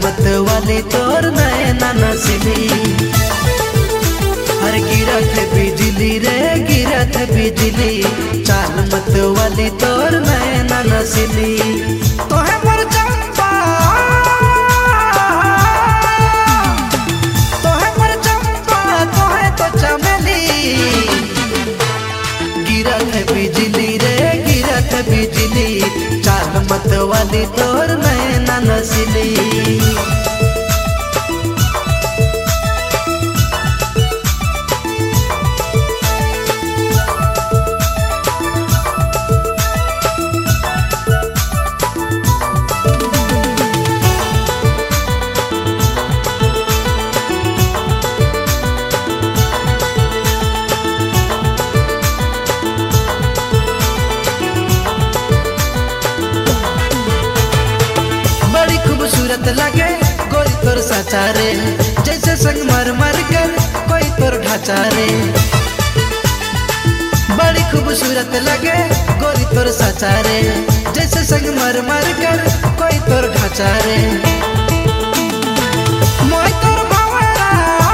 मत वाली तोर नैना नसीली। हर गिरत बिजली रे गिरत बिजली, चाल मत वाली तोर नैना नसीली। तोहे मोर चंपा तोहे मोर चंपा तोहे तो चमेली। गिरत बिजली रे गिरत बिजली, चाल मत वाली तोर नैना नसीली। बड़ी खूबसूरत लगे गोरी तोर साचा रे, जैसे संगमरमर कर कोई तोर ढांचा रे। बड़ी खूबसूरत लगे गोरी तोर साचा रे, जैसे संगमरमर कर कोई तोर ढांचा रे। मोय तोर भंवरा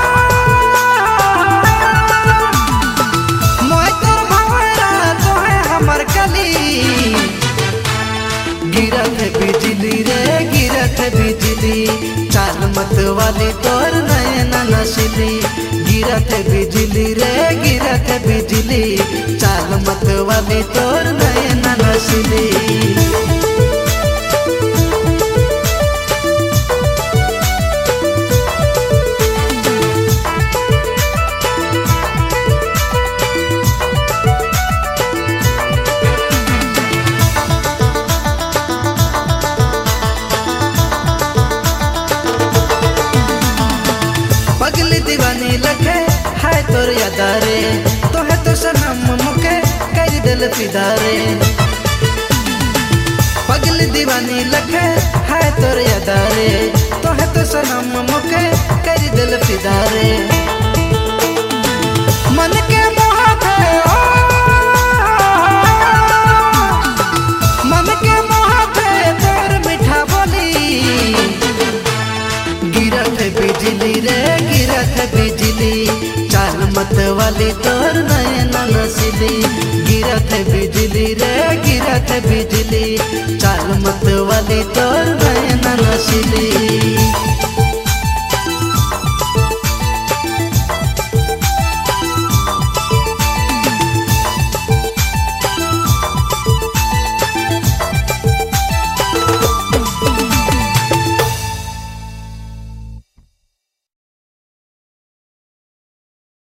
मोय तोर भंवरा तोहे हमर कली। गिरत बिजली रे गिरत बिजली, चाल मत वाली तोर नैना नसीली। गिरत बिजली रे गिरत बिजली, चाल मत वाली तोर नैना नसीली। पगली दीवानी लगे हाय तोर यादा रे, तोहे तो सनम मुके कर दिल फिदा रे। पगली दीवानी लगे हाय तोर यादा रे, तोहे तो सनम मुके कर दिल फिदा रे। मन के मोहत मन के मोहत तोर मीठा बोली। गिरत बिजली रे गिरत बिजली, चाल मत वाली तोर नैना नसीली। गिरत बिजली रे गिरत बिजली, चाल मत वाली तोर नैना नसीली।